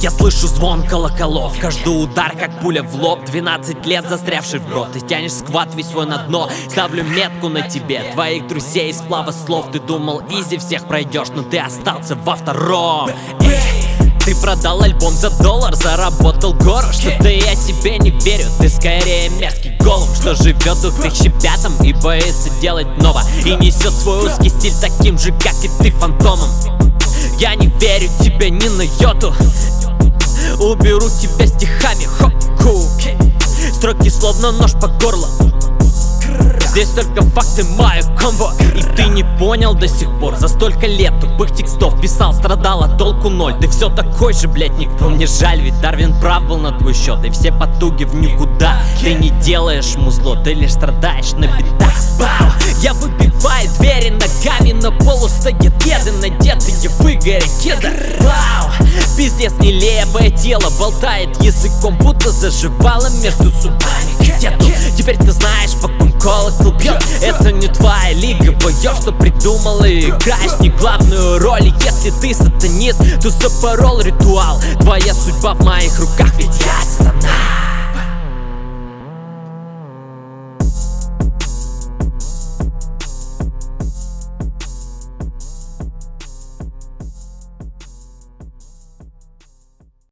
Я слышу звон колоколов, каждый удар как пуля в лоб. 12 лет застрявший в рот, ты тянешь сквад весь свой на дно. Ставлю метку на тебе, твоих друзей из сплава слов. Ты думал изи всех пройдешь, но ты остался во втором. Ты продал альбом за $1, заработал гору. Что-то я тебе не верю, ты скорее мерзкий голубь, что живет в 2005-м и боится делать ново. И несет свой узкий стиль таким же, как и ты, фантомом. Я не верю тебе ни на йоту, уберу тебя стихами, хоп-ку. Строки словно нож по горлу, здесь только факты, мое комбо. И ты не понял до сих пор, за столько лет тупых текстов писал, страдал, а толку ноль. Ты все такой же, блять, никто мне жаль, ведь Дарвин прав был на твой счет. И все потуги в никуда, ты не делаешь музло, ты лишь страдаешь на бедах. Бау! Я выбиваю двери ногами, на полу стоят кеды, надетые в Игоря кеда. Вау! Пиздец, нелепое тело болтает языком, будто заживало между зубами кассету. Теперь ты знаешь, по ком колокол бьет. Это не твоя лига боев, что придумал и играешь не главную роль. И если ты сатанист, то запорол ритуал. Твоя судьба в моих руках, ведь я сатана.